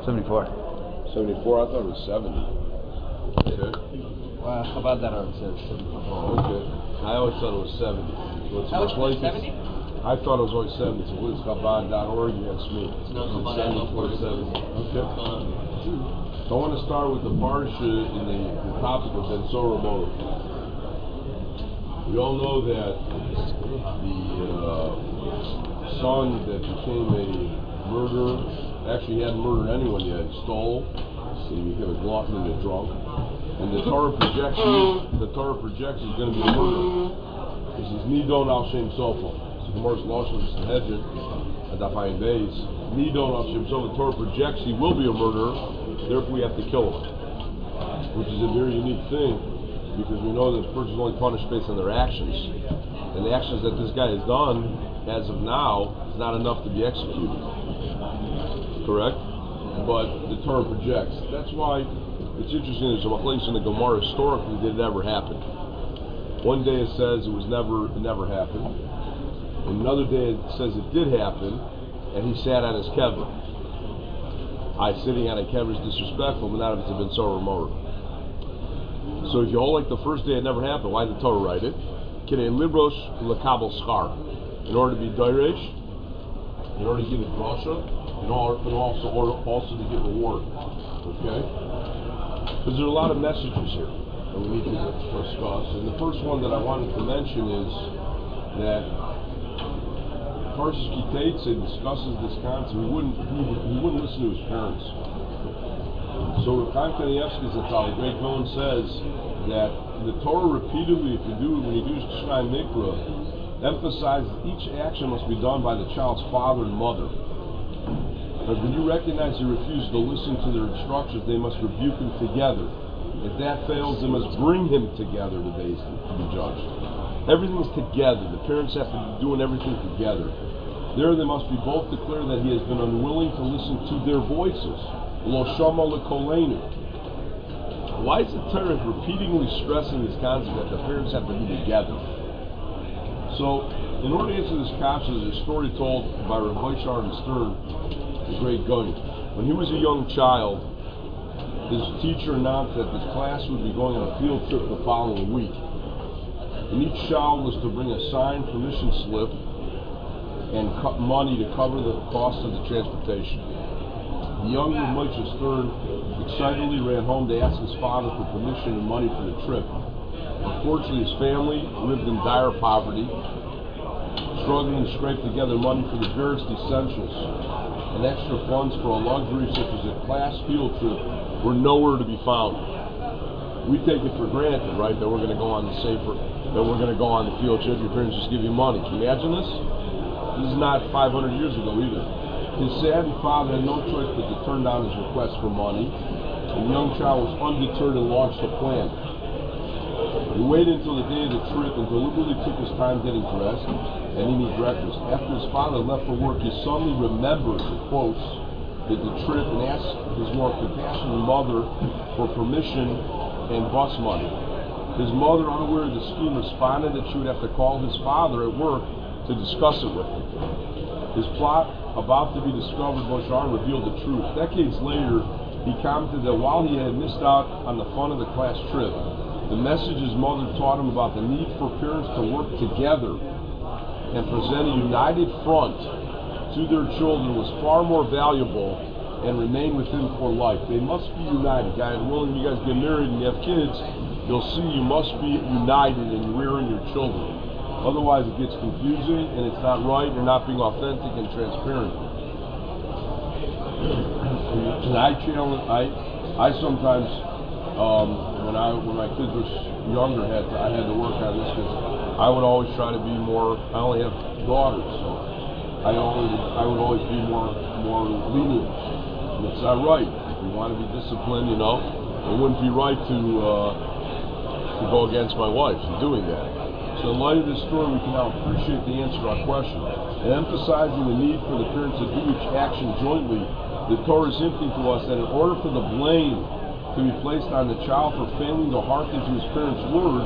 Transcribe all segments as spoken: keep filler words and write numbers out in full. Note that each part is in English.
seventy-four. seventy-four? I thought it was seventy. Okay. Well, how about that? It says seventy-four. Oh, okay. I always thought it was seventy. So it's How much was it, seventy? I thought it was always seventy. So it's chabad dot org against me. No, It's Chabad dot org. seventy. Okay. So I want to start with the parsha in the, the topic of Ben Sora Motor. We all know that the uh, son that became a murderer, actually he hadn't murdered anyone yet, he stole, so he became a glutton and a drunk. And the Torah projects the Torah projects he's going to be a murderer. This is Nidon al Shem Sofo. So Gemara's Lashon Sanhedrin, Adafayim Beis. Nidon al Shem Sofo. The Torah projects he will be a murderer, therefore we have to kill him. Which is a very unique thing, because we know that the person is only punished based on their actions. And the actions that this guy has done, as of now, is not enough to be executed. Correct? But the Torah projects. That's why it's interesting, there's a place in the Gemara historically did it ever happen. One day it says it was never, it never happened. And another day it says it did happen, and he sat on his kever. I sitting on a kever is disrespectful, but not if it's been so remote. So if you hold like the first day it never happened, why did the Torah write it? Kidei librosh lekabel schar. In order to be doiresh, in order to give it drasha, and also or also to get reward. Okay? Because there are a lot of messages here that we need to discuss. And the first one that I wanted to mention is that Parshas Kitetse discusses this concept. He wouldn't he, he wouldn't listen to his parents. So Chaim Kanievsky Zatzal, the great Cohen, says that the Torah repeatedly, if you do when you do Shnai Mikra, emphasizes each action must be done by the child's father and mother. But when you recognize he refuses to listen to their instructions, they must rebuke him together. If that fails, they must bring him together to be, to be judged. Everything's together. The parents have to be doing everything together. There they must be both declare that he has been unwilling to listen to their voices. Lo shama lekolenu. Why is the Torah repeatedly stressing this concept that the parents have to be together? So, in order to answer this question, there's a story told by Rav Shar Stern, the great Goy. When he was a young child, his teacher announced that his class would be going on a field trip the following week. And each child was to bring a signed permission slip and co- money to cover the cost of the transportation. The young Rav Moshe Stern excitedly ran home to ask his father for permission and money for the trip. Unfortunately, his family lived in dire poverty, struggling to scrape together money for the barest essentials, and extra funds for a luxury such as a class field trip were nowhere to be found. We take it for granted, right, that we're going to go on the safer, that we're going to go on the field trip. Your parents just give you money. Can you imagine this? This is not five hundred years ago either. His savvy father had no choice but to turn down his request for money, and the young child was undeterred and launched a plan. He waited until the day of the trip and deliberately took his time getting dressed and eating breakfast. After his father left for work, he suddenly remembered the quotes that the trip and asked his more compassionate mother for permission and bus money. His mother, unaware of the scheme, responded that she would have to call his father at work to discuss it with him. His plot, about to be discovered, Moshe revealed the truth. Decades later, he commented that while he had missed out on the fun of the class trip, the message his mother taught him about the need for parents to work together and present a united front to their children was far more valuable and remain with him for life. They must be united. Guys, willing you guys get married and you have kids, you'll see you must be united in rearing your children. Otherwise it gets confusing and it's not right. You're not being authentic and transparent. And I challenge, I, I sometimes, um, when I when my kids were younger, had to, I had to work on this because I would always try to be more. I only have daughters, so I only I would always be more more lenient. And it's not right. If you want to be disciplined, you know, it wouldn't be right to uh, to go against my wife in doing that. So in light of this story, we can now appreciate the answer to our question. And emphasizing the need for the parents to do each action jointly, the Torah is hinting to us that in order for the blame to be placed on the child for failing to hearken to his parents' words,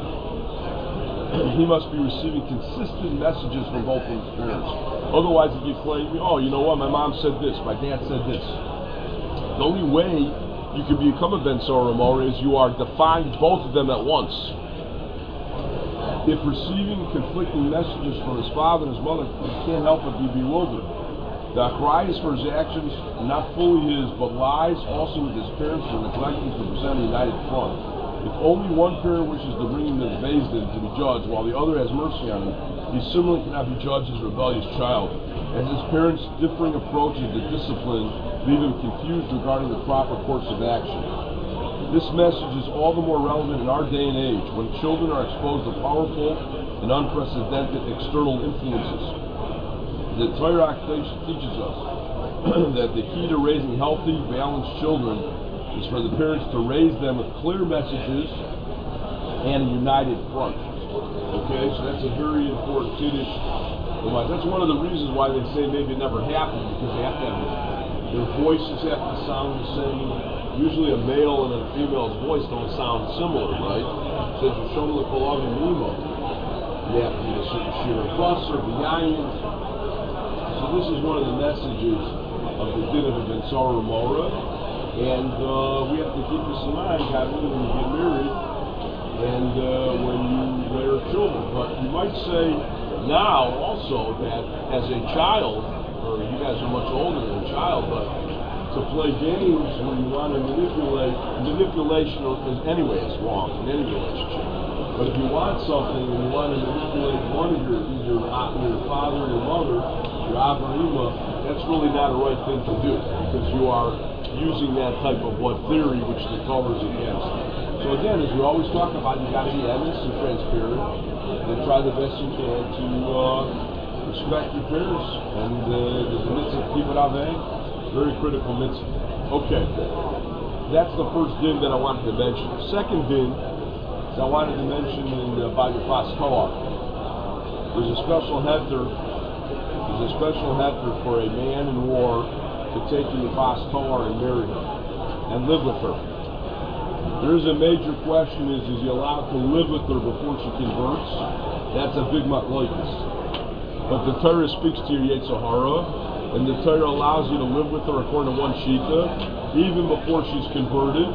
he must be receiving consistent messages from both of his parents. Otherwise, if you claim, oh, you know what, my mom said this, my dad said this. The only way you can become a Ben Sora Mora is you are defying both of them at once. If receiving conflicting messages from his father and his mother, he can't help but be bewildered. The achrayus for his actions, not fully his, but lies also with his parents for neglecting to present a united front. If only one parent wishes to bring him to the Beis Din to be judged, while the other has mercy on him, he similarly cannot be judged as a rebellious child, as his parents' differing approaches to discipline leave him confused regarding the proper course of action. This message is all the more relevant in our day and age, when children are exposed to powerful and unprecedented external influences. The Torah teaches us that the key to raising healthy, balanced children is for the parents to raise them with clear messages and a united front. Okay, so that's a very important kiddush. That's one of the reasons why they say maybe it never happened, because they have to have their voices have to sound the same. Usually a male and a female's voice don't sound similar, right? It says you show them the Kolav and Nemo. You have to be a certain sheer bus or behind. So this is one of the messages of the din of a Ben Sora Mora. And uh, we have to keep this in mind, God willing, when you get married and uh, when you rear children. But you might say now also that as a child, or you guys are much older than a child, but to play games where you want to manipulate, manipulation is anyway is wrong in any relationship. But if you want something and you want to manipulate one of your, either your father or your mother, your Abba or Ima, that's really not a right thing to do, because you are using that type of what theory which the Torah is against. So again, as we always talk about, you got to be honest and transparent, and try the best you can to uh, respect your parents. And uh, there's a mitzvah of kibbud avei. Very critical mitzvah. Okay, that's the first din that I wanted to mention. Second din that I wanted to mention in the Bali Fas Toar. There's a special hefter. There's a special hefter for a man in war to take in the Fas Toar and marry her and live with her. There is a major question: is is he allowed to live with her before she converts? That's a big machlokes. But the Torah speaks to your Yetzer Hara. And the Torah allows you to live with her according to one shita, even before she's converted,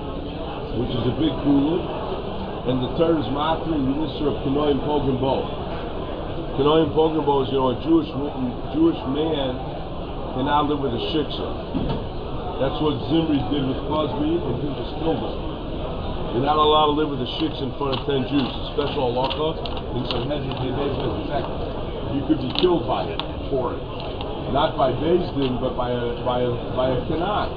which is a big kula. And the Torah is matri the issue of Kanoim Pogam Bo. Kanoim Pogam Bo is, you know, a Jewish Jewish man cannot live with a shiksa. That's what Zimri did with Cosby, and he just killed him. You're not allowed to live with a shiksa in front of ten Jews. A special halacha in Sanhedrin Beis. You could be killed by it for it. Not by Beis Din, but by a by a by a kanat.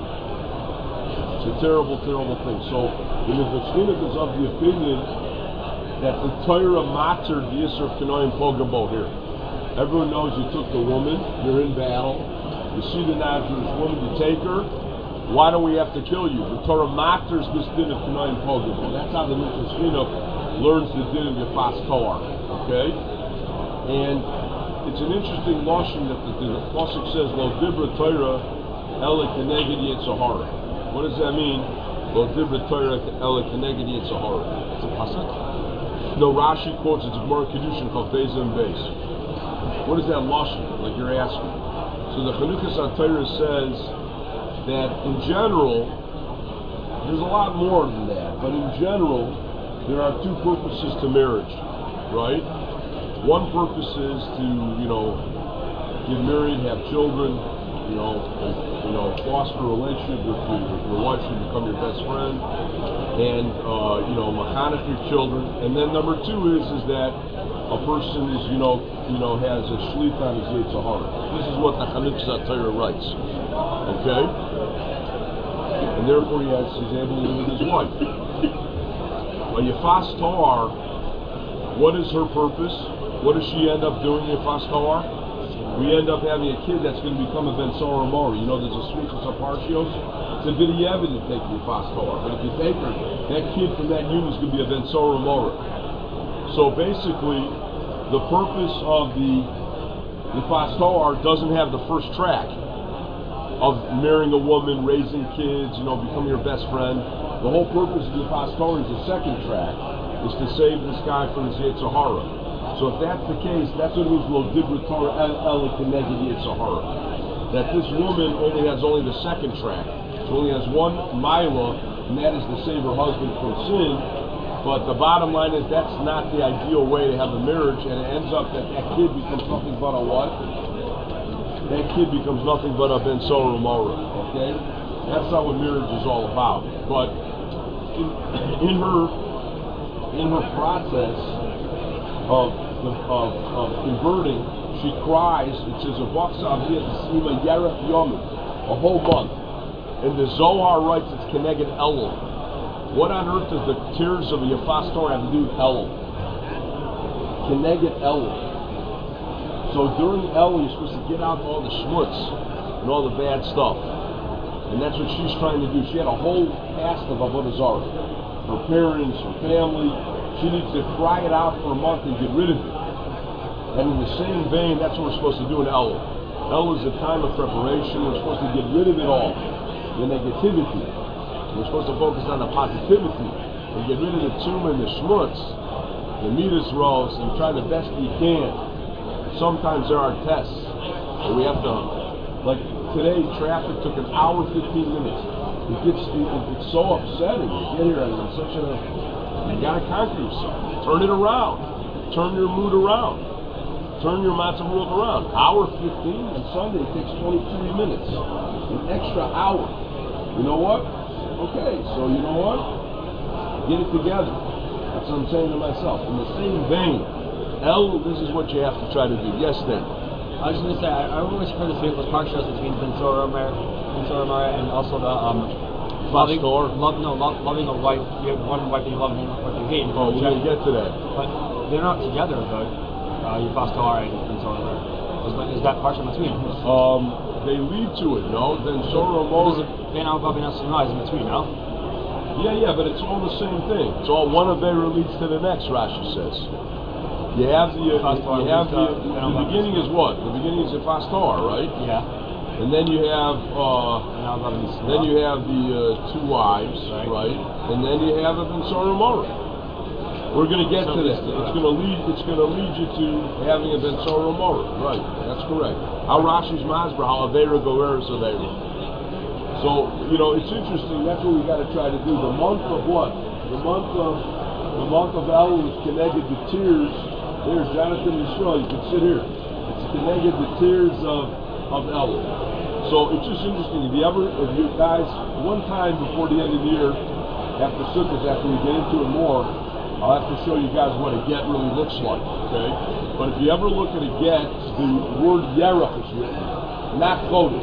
It's a terrible, terrible thing. So the Mefashlinik is of the opinion that the Torah matzed the Yisur of Kanoim Pogam Bo here. Everyone knows you took the woman, you're in battle, you see the non-Jewish woman, you take her. Why don't we have to kill you? The Torah matzed this din of Kanoim Pogam Bo. That's how the Mefashlinik learns the din of the Fas Toar. Okay, and it's an interesting lashon that the, the pasuk says, "Lo dibra Torah ele keneged Yetzer Hara." What does that mean? Lo dibra Torah ele keneged Yetzer Hara. It's a pasuk. No, Rashi quotes it's a Gemara Kedushin called Beis and Beis. What is that lashon? Like you're asking. So the Chanukas HaTorah says that in general, there's a lot more than that, but in general, there are two purposes to marriage, right? One purpose is to, you know, get married, have children, you know, and, you know, foster a relationship with your, with your wife, should become your best friend, and uh, you know, machanech your children. And then number two is is that a person is, you know, you know, has a shlit on his Yetzer Hara. This is what the Chanukas HaTorah writes. Okay, and therefore he has, he's able to live with his wife. When you Fas Toar, what is her purpose? What does she end up doing in Fas Toar? We end up having a kid that's going to become a Ben Sora Mora. You know, there's a sweetness of partios. It's a bit evident to take you Fas Toar, but if you take her, that kid from that unit is going to be a Ben Sora Mora. So basically, the purpose of the the Fas Toar doesn't have the first track of marrying a woman, raising kids, you know, becoming your best friend. The whole purpose of the Fas Toar is the second track, is to save this guy from his Yetzer Hara. So if that's the case, that's what it means, Lo Dibra Torah ele keneged Yetzer Hara. That this woman only has only the second track. She only has one mila, and that is to save her husband from sin. But the bottom line is that's not the ideal way to have a marriage, and it ends up that that kid becomes nothing but a what? That kid becomes nothing but a ben sorah umorah. Okay, that's not what marriage is all about. But in, in her in her process of of, of converting, she cries. It says a whole month. And the Zohar writes it's Keneged Elul. What on earth does the tears of a Yafas Torah have to do with Elul? Keneged Elul. So during Elul, you're supposed to get out all the schmutz and all the bad stuff. And that's what she's trying to do. She had a whole past of Avodah Zarah. Her parents, her family. She needs to cry it out for a month and get rid of it. And in the same vein, that's what we're supposed to do in Elul. Elul is a time of preparation. We're supposed to get rid of it all. The negativity. We're supposed to focus on the positivity and get rid of the tumor and the schmutz, the midas rows, and try the best we can. Sometimes there are tests, and we have to, like today, traffic took an hour, fifteen minutes. It gets, it, it's so upsetting. You get here and it's such a, you gotta conquer yourself. Turn it around. Turn your mood around. Turn your matzah world around. Hour fifteen, and Sunday it takes twenty-three minutes. An extra hour. You know what? Okay, so you know what? Get it together. That's what I'm saying to myself. In the same vein, El, this is what you have to try to do. Yes, then. I was going to say, I, I always heard this beautiful parshas between Ben sorah umorah, Ben sorah umorah, and also the um, loving, love, no, love, loving a wife. You have one wife that you love and one wife that you hate. Oh, we're going to get to that. But they're not together, though. Uh, Yafas Torah and Ben sorah umorah. Is that parsha between? Um. They lead to it, no? Then sorah umorah. Ben Abba Ben Asunah is in between, no? Yeah, yeah, but it's all the same thing. It's all one of Avera leads to the next. Rashi says. You have the, uh, you have the, the beginning is what? The beginning is Yafas Torah, right? Yeah. And then you have, uh, then you have the uh, two wives, right. right? And then you have a ben sorah umorah. We're going to get so to that. It's going to lead. It's going to lead you to having a ben sorah umorah. Right. That's correct. How Rashi's masber, how Avera goeres Avera. So you know, it's interesting. That's what we got to try to do. The month of what? The month of the month of Elul is connected to tears. There's Jonathan Yisrael. You can sit here. It's connected to tears of of Elul. So it's just interesting. If you ever, if you guys, one time before the end of the year, after Sukkot, after we get into it more, I'll have to show you guys what a get really looks like, okay? But if you ever look at a get, the word yerach is written, not chodesh.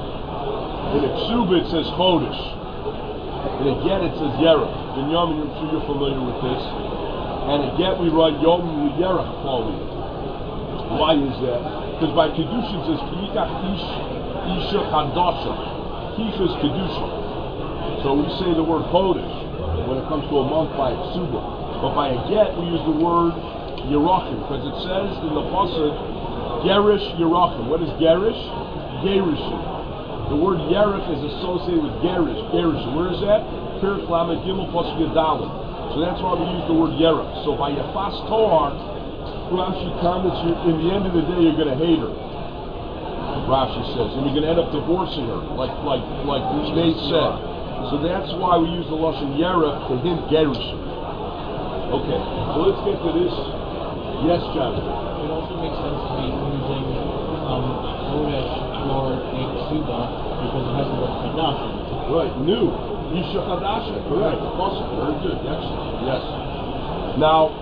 In a ksuba it says chodesh. In a get it says yerach. In Yom, I'm sure you're familiar with this. And a get we write Yom Yerach Choli. Why is that? Because by Kedusha it says Kiyikach Ish Isha Kadasha. Kish is Kedusha. So we say the word chodesh when it comes to a month by a ksuba. But by a get, we use the word Yerachim, because it says in the pasuk, Gerish Yerachim. What is Gerish? Gerishim. The word Yerach is associated with Gerish, Gerishim. Where is that? Perek Lamed Gimel pasuk Yadalim. So that's why we use the word Yerach. So by Yafas Torah, Rashi comments, in the end of the day, you're going to hate her. Rashi says, and you're going to end up divorcing her, like like like Nate said. So that's why we use the lashon Yerach to hint Gerishim. Okay, so let's get to this. Yes, Jonathan. It also makes sense to be using um, Chodesh for a ksuba because it has the word chadash in it. Right, new. Isha chadasha, correct. Awesome, very good. Excellent. Yes. Now,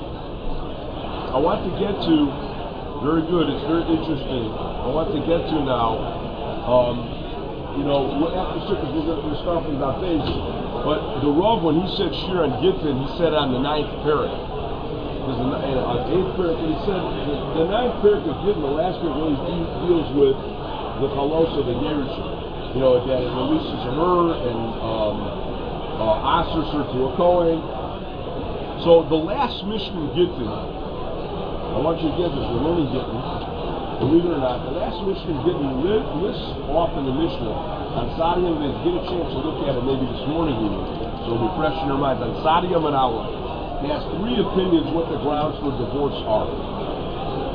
I want to get to, very good, it's very interesting. I want to get to now, um, you know, after Sukkot, we're going to start from Dafez. But the Rav, when he said Shir and Gittin, he said on the ninth parak. There's an uh, eighth parak, but he said the, the ninth parak of Gittin, the last parak really de- deals with the chalos of the Gerishim. You know, that it releases her and um, uh, asers her to a Kohen. So the last Mishnah Gittin, I want you to get this, we're learning Gittin. Believe it or not, the last Mishnah Gittin lists off in the Mishnah. On Sadiyam, if you get a chance to look at it maybe this morning even, so it'll be fresh in your mind. On Sadiyam and Allah, he has three opinions what the grounds for divorce are.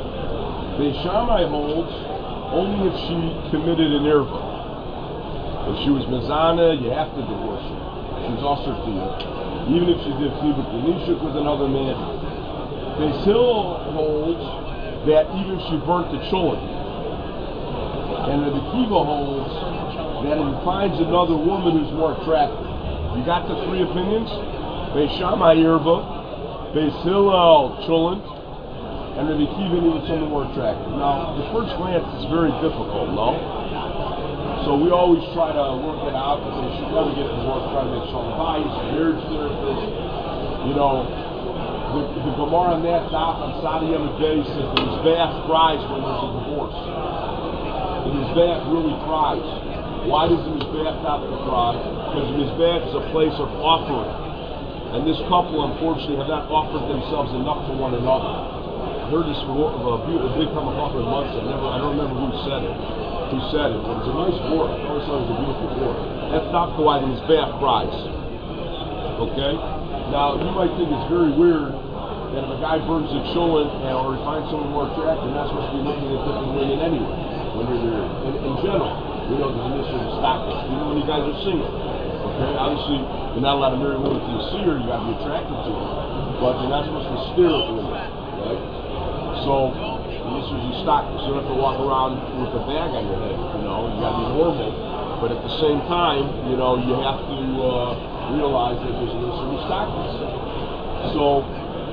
Beis Shammai holds only if she committed an irva. The If she was Mizana, you have to divorce her. She was also Tia. Even if she did Kibbutz Nishuk with another man. Beis Hillel holds that even if she burnt the chulin. And the Kiva holds that if he finds another woman who's more attractive. You got the three opinions? Beis Shammai Irba, Beis Hillel chulin, and Rabbi Kiva needed someone more attractive. Now, the first glance is very difficult, no? So we always try to work it out and say, should never get divorced, try to make shalom bayis, marriage therapist. You know, the, the Gemara on that daf on Sadi Yamaday says the Mizbeach cries when there's a divorce. The Mizbeach really cries. Why does the Mizbeach have to cry? Because the Mizbeach is a place of offering. And this couple, unfortunately, have not offered themselves enough for one another. I heard this from a, a big time of in months. I never, I don't remember who said it. Who said it? But it's a nice word. I always thought it was a beautiful word. That's not why the Mizbeach cries. Okay? Now, you might think it's very weird that if a guy burns a chulin or he finds someone more attractive, you're not supposed to be looking at different women anyway. When you're married. In, in general, we know there's an issue of stockings. Even when you guys are single. Okay? Obviously, you're not allowed to marry a woman until you see her. You got to be attracted to her. But you're not supposed to stare at women. Right? So, this is your stockings. You don't have to walk around with a bag on your head. You know, you got to be normal. But at the same time, you know, you have to uh, realize that there's an issue with stockings. So,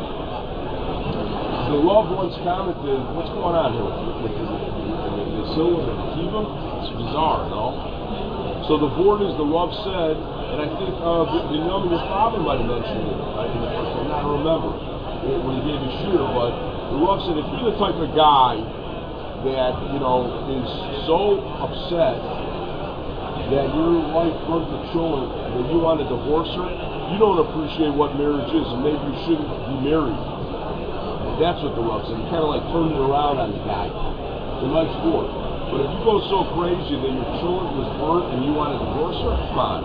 the Rav once commented, what's going on here with the, the, the Silva and the Kiva? It's bizarre, no? So the board is the Rav said, and I think uh, the, the Yom your father might have mentioned it uh, in the first time, I don't remember when he gave his shir, but the Rav said if you're the type of guy that, you know, is so upset that your wife burnt the children that you want to divorce her, you don't appreciate what marriage is, and maybe you shouldn't be married. That's what the Rav said. He kind of like turned it around on the guy. It's a nice word. But if you go so crazy that your children was burnt and you want to divorce her, come on.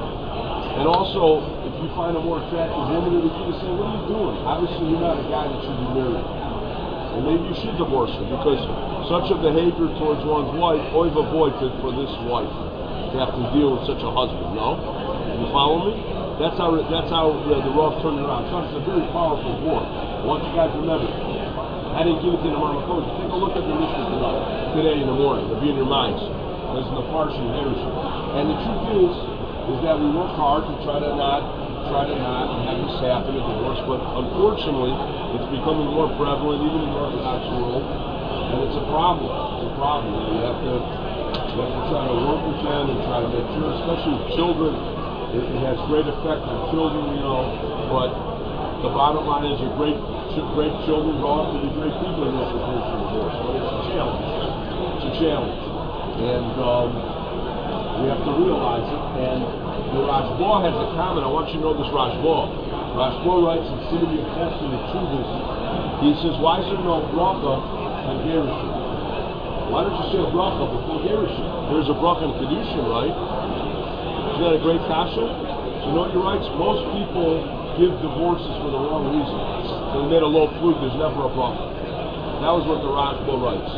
And also, if you find a more attractive woman, you can say, what are you doing? Obviously, you're not a guy that should be married. And maybe you should divorce her, because such a behavior towards one's wife, oy vavoy for this wife, to have to deal with such a husband, no? You follow me? That's how that's how uh, the Rav turned it around. So it's a very powerful word. I want you guys to remember. I didn't give it to the Marma Coach. Take a look at the Mishnah tonight, today in the morning. It'll be in your minds. There's in the Parsha and Harrison. And the truth is, is that we work hard to try to not, try to not have this happen in divorce. But unfortunately, it's becoming more prevalent, even in the Orthodox world, and it's a problem. It's a problem. You have to, you have to try to work with them and try to make sure, especially with children. It, it has great effect on children, you know. But the bottom line is, your great, great children grow up to be great people in this situation of divorce. But it's a challenge. It's a challenge, and um, we have to realize it. And the Rashba has a comment. I want you to know this Rashba. Rashba writes in Simon Yefes in the Chuvas. He says, "Why is there no bracha on Gerushin? Why don't you say a bracha before Gerushin? There's a bracha on Kedushin, right? Isn't that a great kasha? So you know what he writes? Most people give divorces for the wrong reason. So they made a low flute. There's never a bracha. That was what the Rashba writes.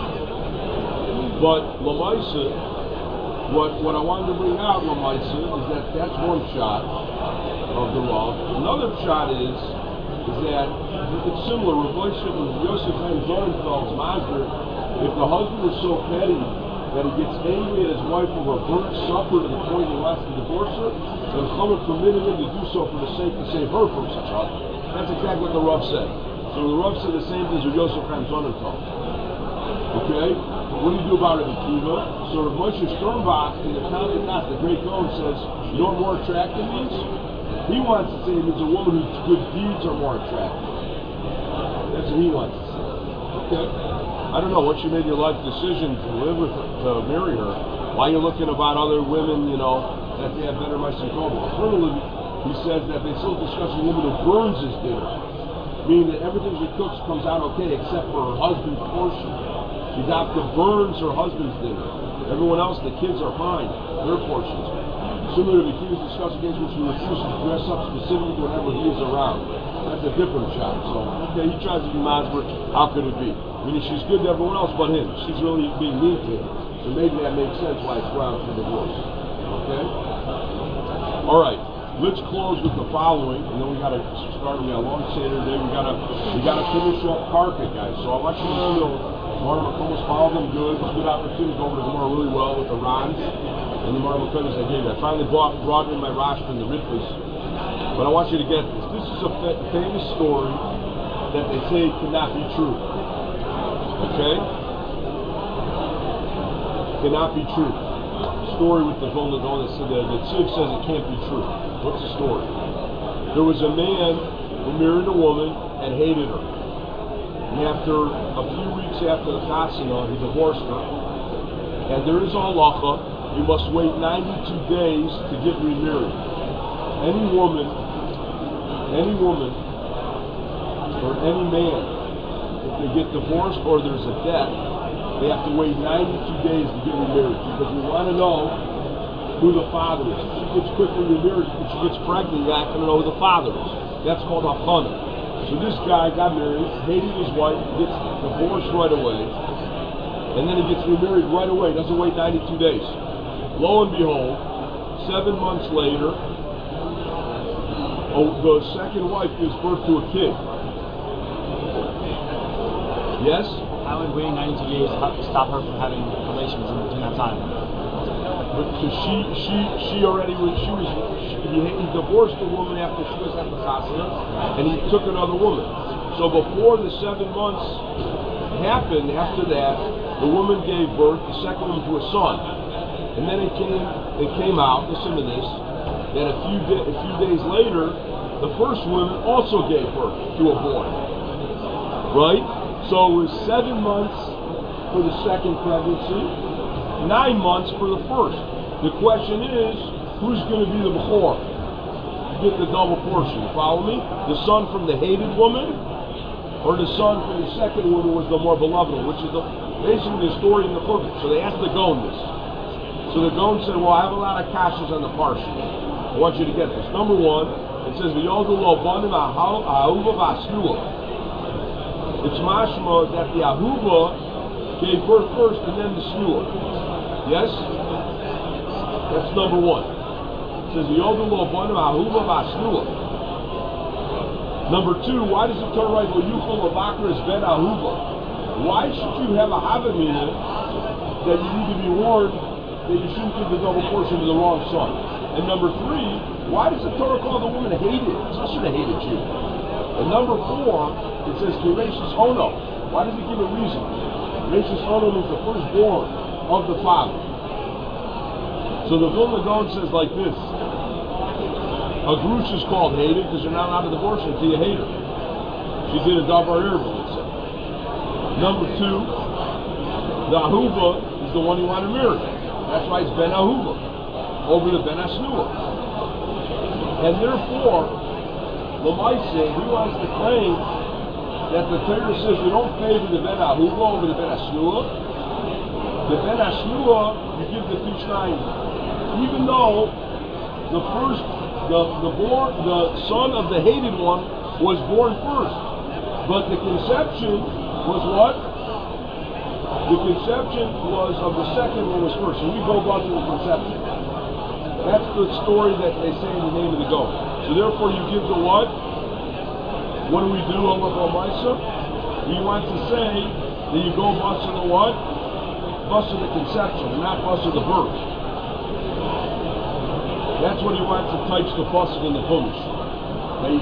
But Lamaisa, what what I wanted to bring out, Lamaisa, is that that's one shot of the law. Another shot is is that it's similar. Relationship with Yosef and Zorenfeld's master. If the husband is so petty that he gets angry at his wife over a burnt supper to the point he wants to divorce her, then someone permitted him to do so for the sake to save her from such a husband. That's exactly what the Rav said. So the Rav said the same thing as Yosef and Zorenfeld. Okay? What do you do about it in Kiva? So Rav Moshe Sternbach in the Talmud Nas, the great Gaon, says, you know what more attractive means? He wants to say it means a woman whose good deeds are more attractive. That's what he wants to say. Okay? I don't know, once you made your life decision to live with her, to marry her, why are you looking about other women, you know, that they have better mice and cobalt? Furthermore, he says that they still discussing a woman who burns his dinner, meaning that everything she cooks comes out okay except for her husband's portion. She's out to burns her husband's dinner. Everyone else, the kids are fine, their portions. Similarly, he was discussing against which he refuses to dress up specifically whenever he is around. That's a different shot. So, okay, he tries to be masber. How could it be? I mean, she's good to everyone else but him. She's really being mean to him. So maybe that makes sense why it's grounds for divorce. All right. Let's close with the following, and then we got to start. We got a long Seder today. We got to we got to finish up carpet, guys. So I want you to know, Gemara Makomas followed them good. It's a good opportunity to go over the Gemara really well with the Rans and the Gemara Makomas I gave you. I finally brought, brought in my Rashi and the Ritlis, but I want you to get this. This is a fa- famous story that they say cannot be true. Okay? Cannot be true. Story with the Vilna Gaon that said that the Tzig says it can't be true. What's the story? There was a man who married a woman and hated her. And after a few weeks after the chasana, he divorced her. And there is a halacha, you must wait ninety-two days to get remarried. Any woman, any woman, or any man, if they get divorced or there's a death, they have to wait ninety-two days to get remarried, because we want to know who the father is. If she gets quickly remarried, if she gets pregnant, you're not going to know who the father is. That's called hafana. So this guy got married, hated his wife, gets divorced right away, and then he gets remarried right away, doesn't wait ninety-two days. Lo and behold, seven months later, oh, the second wife gives birth to a kid. Yes? How would waiting ninety-two days stop her from having relations in that time? Because she, she, she already was, she was, she, he, he divorced the woman after she was at the chasana, and he took another woman. So before the seven months happened, after that, the woman gave birth, the second one, to a son. And then it came, it came out, listen to this, that a few, da- a few days later, the first woman also gave birth to a boy. Right? So it was seven months for the second pregnancy, nine months for the first. The question is, who's going to be the bechor? You get the double portion. Follow me? The son from the hated woman, or the son from the second woman was the more beloved one, which is the, basically the story in the Chuvah. So they asked the Gaon this. So the Gaon said, well, I have a lot of kashas on the parsha. I want you to get this. Number one, it says, V'yodu lo banim ha'ahuva v'asnua. It's mashma that the ahuva gave birth first and then the snua. Yes? That's number one. It says, V'yodu lo banim ha'ahuva v'asnua. Number two, why does the Torah write, V'yuchol l'vakar es ben ahuva? Why should you have a havamina that you need to be warned that you shouldn't give the double portion to the wrong son? And number three, why does the Torah call the woman hated? She should have hated you. And number four, it says Kereishis Ono. Why does it give a reason? Kereishis Ono means the firstborn of the father. So the Vilna Gaon says like this: a grush is called hated because you're not allowed to divorce her until you hate her. She did a davar erba, let's say. Number two, the ahuva is the one you want to marry. That's why it's ben ahuva over the ben asnua. And therefore, Lamaise, he wants to claim that the Torah says we don't favor the ben ahuva over the ben asnua. The ben asnua, you give the pishnayim, even though the first, the the born, the son of the hated one was born first, but the conception was what? The conception was of the second one was first, and we go back to the conception. That's the story that they say in the name of the goat. So therefore you give the what? What do we do over Bamaisa? He wants to say that you go bust the what? Bust the conception, and not bust the birth. That's what he wants to touch the bust in the Chumash. The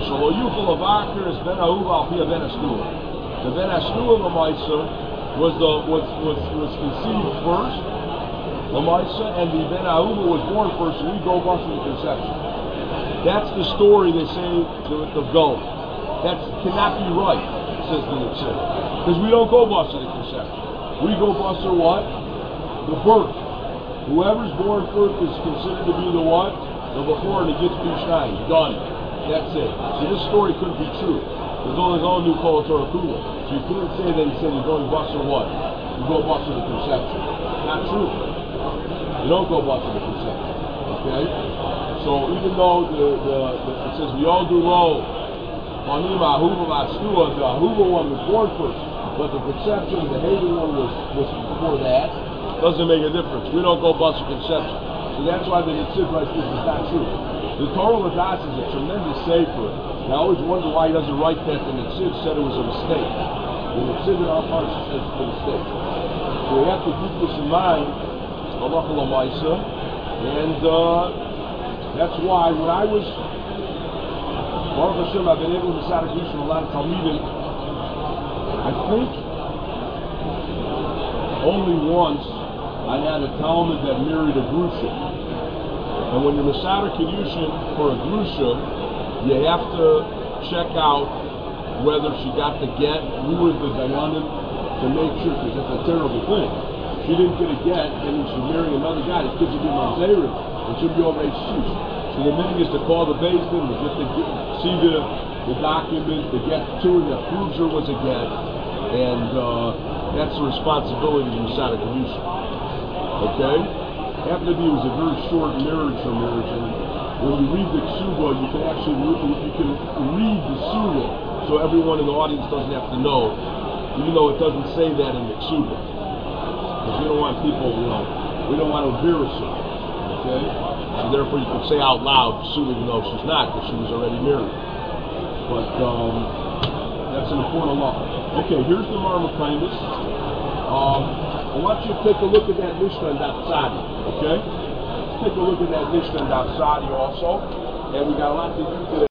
Ben Asnua Bamaisa was the was was was conceived first. Lamaisa, and the Ben Ahuva was born first, so we go bust the conception. That's the story they say the, the go. That cannot be right, says the Yitzhak. Because we don't go bust the conception. We go bust what? The birth. Whoever's born first is considered to be the what? The before, and it gets B'Shnai. Done. That's it. So this story couldn't be true. There's only his own new Kol Torah Kula. So you couldn't say that he said you're going bust what? You go bust the conception. Not true. You don't go back to the conception, okay? So even though the, the, the it says we all do low, the ahuva one was born first, but the conception, the hated one was, was before that, doesn't make a difference. We don't go bust the conception. So that's why the Yitzhak like this is not true. The Torah Ladas is a tremendous sefer. And I always wonder why he doesn't write that, and the Tzid said it was a mistake. And the Tzid in our parts says it's a mistake. So we have to keep this in mind, Halacha L'Maisa, and uh, that's why when I was, Baruch Hashem, I've been able to Masada Kedusha a lot of Talmidim. I think only once I had a Talmud that married a Grusha. And when you're Masada Kedusha for a Grusha, you have to check out whether she got the get. We were the Dayanim to make sure, because that's a terrible thing. She didn't get a get, then you should marry another guy. The kids will be Mamzerim, and she'll be already sheesh. So the minute is to call the Beis Din, to get the, see the, the document, to get to her that proves her was a get, and uh, that's the responsibility of Masada Kedusha. Okay? Happened to be it was a very short marriage or marriage, and when you read the Ksuba, you can actually you can read the Surah, so everyone in the audience doesn't have to know, even though it doesn't say that in the Ksuba. Because we don't want people, you know, we don't want to embarrass her. Okay? So therefore you can say out loud, Surah, even though she's not, because she was already married. But um, that's an important law. Okay, here's the Marmakaimis. Um, I want you to take a look at that Mishnah and that Tzadi. Okay? Take a look at that Mishnah and Sadi also, and we got a lot to do today.